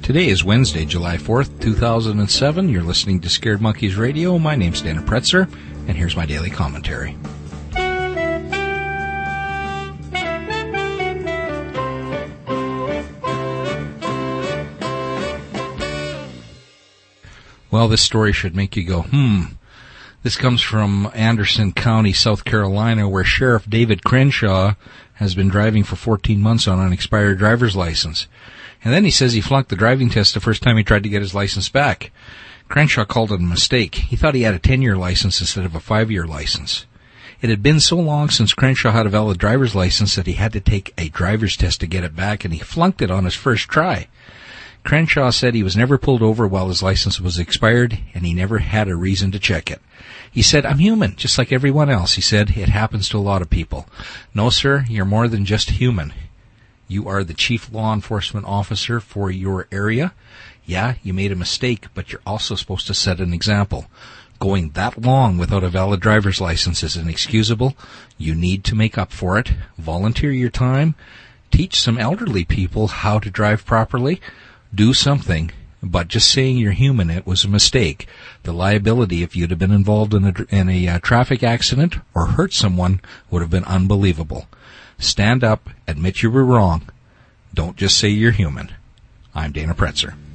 Today is Wednesday, July 4th, 2007. You're listening to Scared Monkeys Radio. My name's Dana Pretzer, and here's my daily commentary. Well, this story should make you go, This comes from Anderson County, South Carolina, where Sheriff David Crenshaw has been driving for 14 months on an expired driver's license. And then he says he flunked the driving test the first time he tried to get his license back. Crenshaw called it a mistake. He thought he had a 10-year license instead of a 5-year license. It had been so long since Crenshaw had a valid driver's license that he had to take a driver's test to get it back, and he flunked it on his first try. Crenshaw said he was never pulled over while his license was expired, and he never had a reason to check it. He said, "I'm human, just like everyone else." He said, "It happens to a lot of people." No, sir, you're more than just human. You are the chief law enforcement officer for your area. Yeah, you made a mistake, but you're also supposed to set an example. Going that long without a valid driver's license is inexcusable. You need to make up for it. Volunteer your time. Teach some elderly people how to drive properly. Do something. But just saying you're human, it was a mistake. The liability if you'd have been involved in a traffic accident or hurt someone would have been unbelievable. Stand up, admit you were wrong. Don't just say you're human. I'm Dana Pretzer.